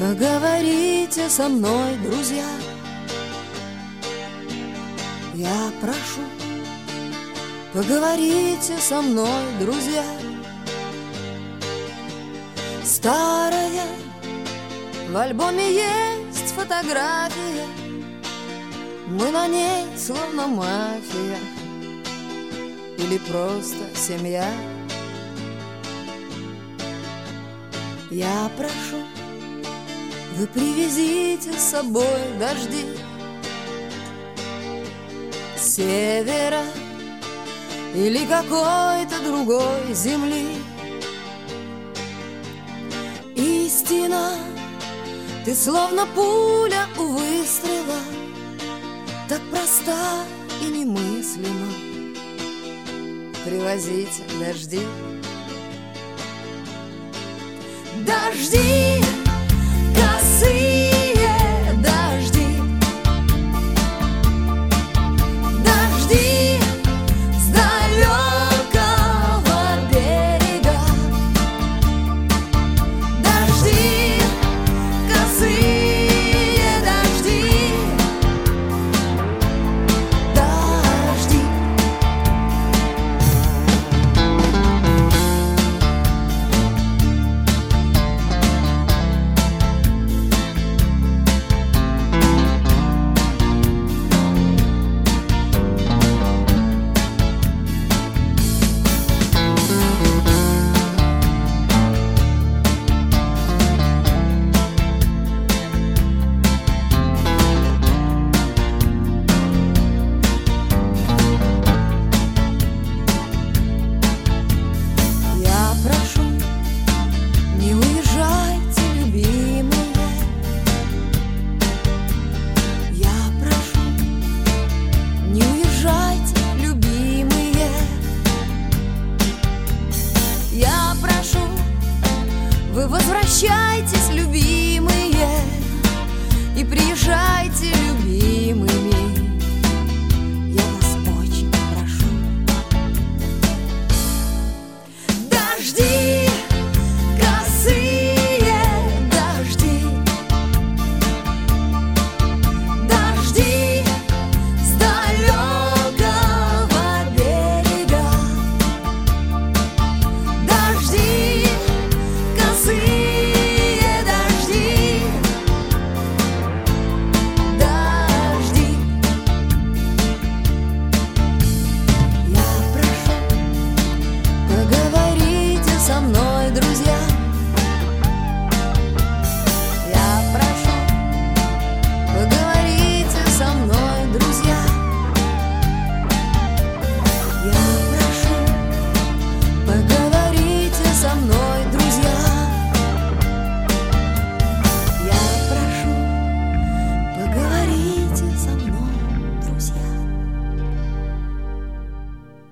Поговорите со мной, друзья. Я прошу, поговорите со мной, друзья. Старая, в альбоме есть фотография, мы на ней словно мафия или просто семья. Я прошу, вы привезите с собой дожди с севера или какой-то другой земли. Истина, ты словно пуля у выстрела, так проста и немыслима. Привозите дожди. Дожди!